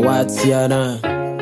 what's yana?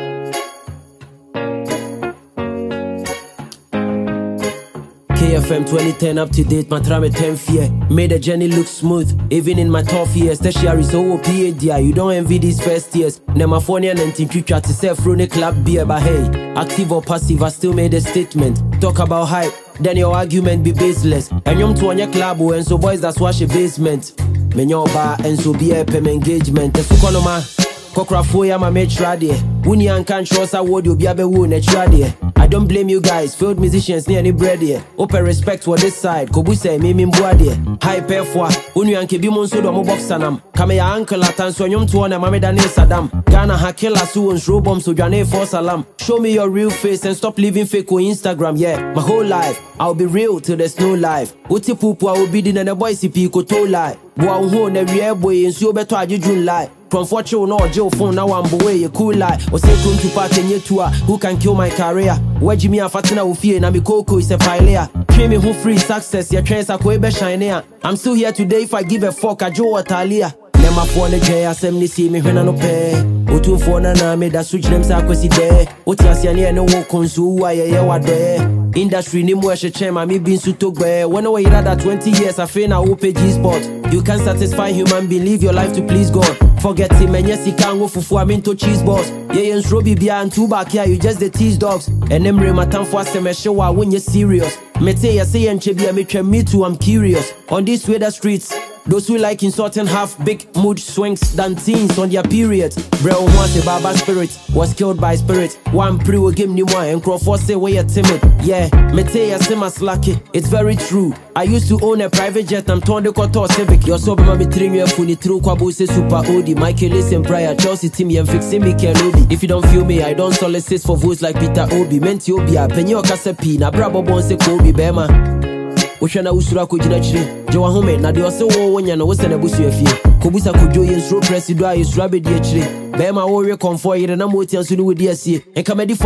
KFM 2010 up to date, my trame 10th year. Made the journey look smooth, even in my tough years. Tertiary so PhD, you don't envy these first years. Nemaphone and Tinkucha to sell Frone Club beer, but hey, active or passive, I still made a statement. Talk about hype, then your argument be baseless. And you're to on your club, and so boys that's wash a basement. Menyo bar and so be a pem engagement. The Sukonoma, Kokrafoya, my mate Radie. Wuni and can't trust a word you'll be a wound at Radie. I don't blame you guys, field musicians near any bread here. Open respect for this side, Kobuse, Mimi Mbwadi. Hype for Unu and Kibimon Sudo Moboxanam. Kame ya uncle Latan Sonyum to one and Mamedane Saddam. Ghana Hakela Suons, Robom, so Jane for Salam. Show me your real face and stop living fake on Instagram, yeah. My whole life, I'll be real till there's no life. Uti Pupu, I will be in a boy CP, Koto lie. Boa who ne real boy and so better I June lie. From fortune or Joe phone now I'm boy, you cool lie. Or say come to party in your tour, who can kill my career? Where Jimmy and Fatina will fear, Nami Coco is a pilea. Train me who free success, your trains are quite shiny. I'm still here today if I give a fuck a Joe or Talia. Nema phone the J, assembly see me when I no pay. Otu phone na me that switch them sakwesi there. Oti asiani no wo konsu wa ye wa there. Industry ni mo she chema me bin su togbe. When we rather 20 years I feel na OPG sport. You can satisfy human being, live your life to please God. Forget him and yes he can't go fufu I mean to cheese boss. Yeah and Robbie bia and two back here you just the tease dogs. And them my time for se me show when you serious. Me say ya say and chebia me too I'm curious. On these weather streets. Those who like insulting have big mood swings than teens on their periods. Bro, once a Baba spirit was killed by spirit. One pre will give me one and Crawford say we are timid. Yeah, Metea Simas lucky. It's very true. I used to own a private jet. I'm torn the Kotor Civic. You're so mama between you funny through Kwabuse Super Odi. Michael listen prior Chelsea Timmy and fixing me Kelobi. If you don't feel me, I don't solicit for votes like Peter Obi. Menti Obi a penyo kasepi na brabo bonse Kobe Bema. Oshana usura ko jina chire je wa home na de ose wo wonya na wo se na busu afie kobusa kojo yen sro president ayesura be de chire be ma wo we comfort yire na moti anso ni we de asie enka me di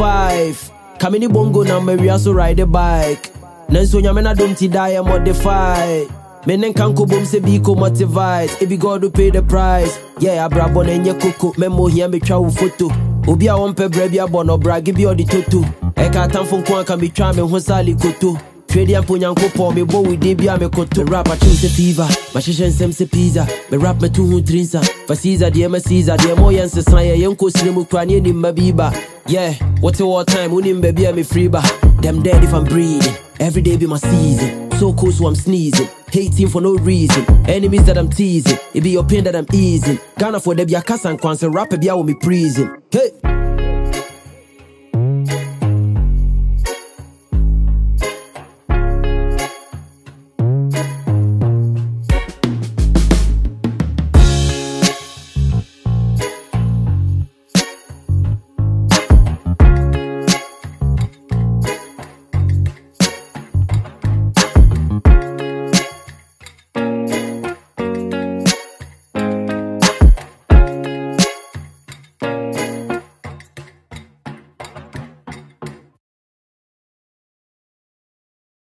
45 kameni bongo na maria so ride the bike nanso nyame na dom ti die modify me nen kan ko bom se bi ko motivate e be God who pay the price yeah abrabo na nye koko memo hia me twa wo photo obi a won pe bra bi abono bragi bi odi toto e ka tamfo nko aka me twa me ho sali koto Trade and Punyanko for me, boy, we did be a me koto. Rap, I choose a fever. My shisha and Semse pizza. Me rap me 2 drinks. For Caesar, dear Caesar, dear Moyan Sasaya, Yanko Slimu Kranian in Mabiba. Yeah, what's a war time? Unim baby, I'm a free bar. Them dead if I'm breathing. Every day be my season. So cool, so I'm sneezing. Hating for no reason. Enemies that I'm teasing. It be your pain that I'm easing. Ghana for the Biakas and Kwanza rapper, be out with me prison. Hey!